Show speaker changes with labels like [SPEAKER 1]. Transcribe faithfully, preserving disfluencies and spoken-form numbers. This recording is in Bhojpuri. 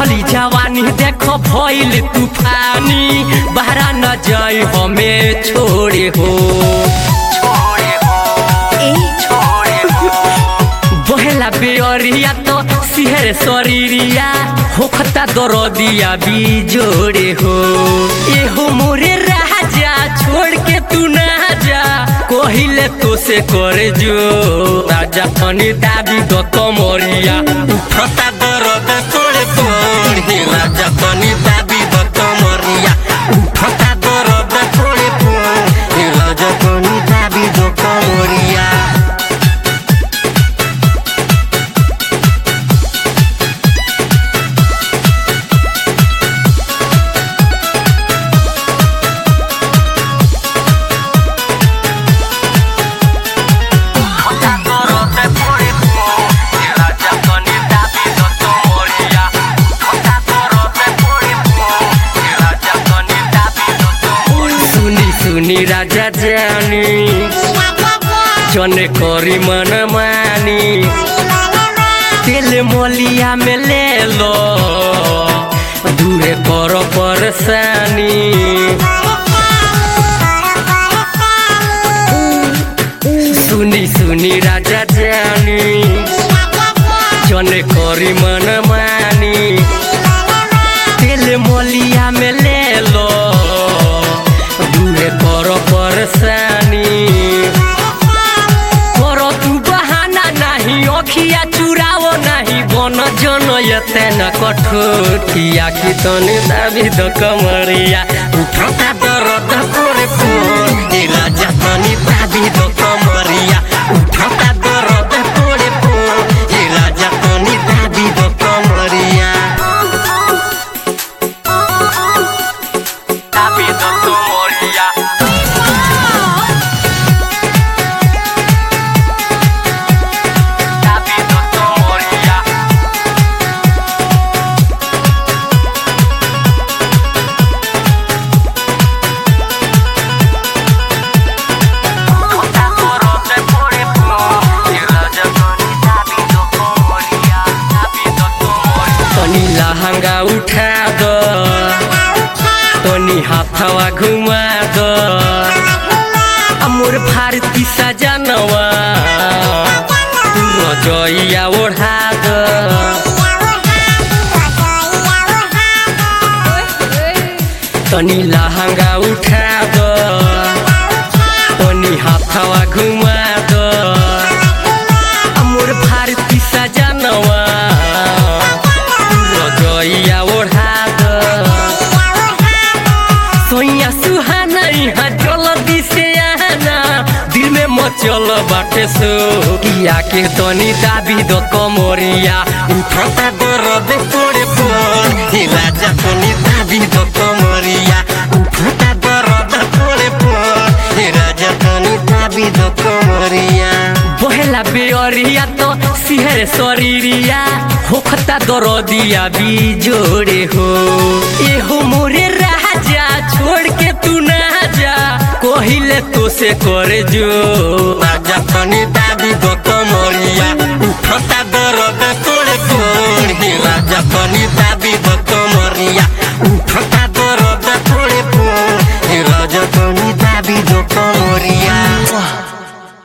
[SPEAKER 1] चढ़ली जवानी देखो भइल तूफानी बहरा न जाए हमें छोड़े हो बहेला बेअरिया तो सिहर शरीरिया होखता दरदिया भी जोड़े हो एहो मोरे राजा छोड़ के तू ना जा कहिले तो से करे जो राजा तनी दाबी दो कमरिया उठता दरद तोड़े तोड़े राजा तनी दाबी दो कमरिया उठता दरद तोड़े तोड़े राजा तनी दाबी दो कमरिया सुनी राजा जानी जने करी मन मानी तेल मोलिया में ले लो दूरे करो परेशानी सुनी सुनी राजा जानी जने करी मन मानी तेल मोलिया में ले लो करो परेशानी करो तू बहाना नहीं अखिया चुराओ नहीं बन जन यते न कठोर किया कि तने दाबी दो कमरिया उठता दर्द तोरे फोन ए राजा तनी दाबी दो कमरिया उठता दर्द तोरे फोन ए राजा तनी दाबी दो कमरिया दाबी दो कमरिया लहंगा उठा दो तनी हाथवा घुमा दो अमोर भारती सजनवा तू रजइया ओढ़ा दो तनी लहंगा उठा दो तनी हाथवा घुमा दो अमोर भारती सजनवा रजइया ओढ़ा दो सोइया सुहाना यहाँ जल्दी से आना दिल में मचल बाटे सो किया के तनी दाबी दो कमरिया उठता दर्द तोड़े फोन हे राजा तनी दाबी दो कमरिया उठता दर्द तोड़े फोन हे राजा तनी दाबी दो कमरिया बहेला बेअरिया तो सिहर शरीरिया होखता दरदिया भी जोड़े हो एहो मोरे राजा छोड़ के तू ना जा कहिले तो से करे जो राजा तनी दाबी दो कमरिया उठता दर्द तोड़े तोड़े राजा तनी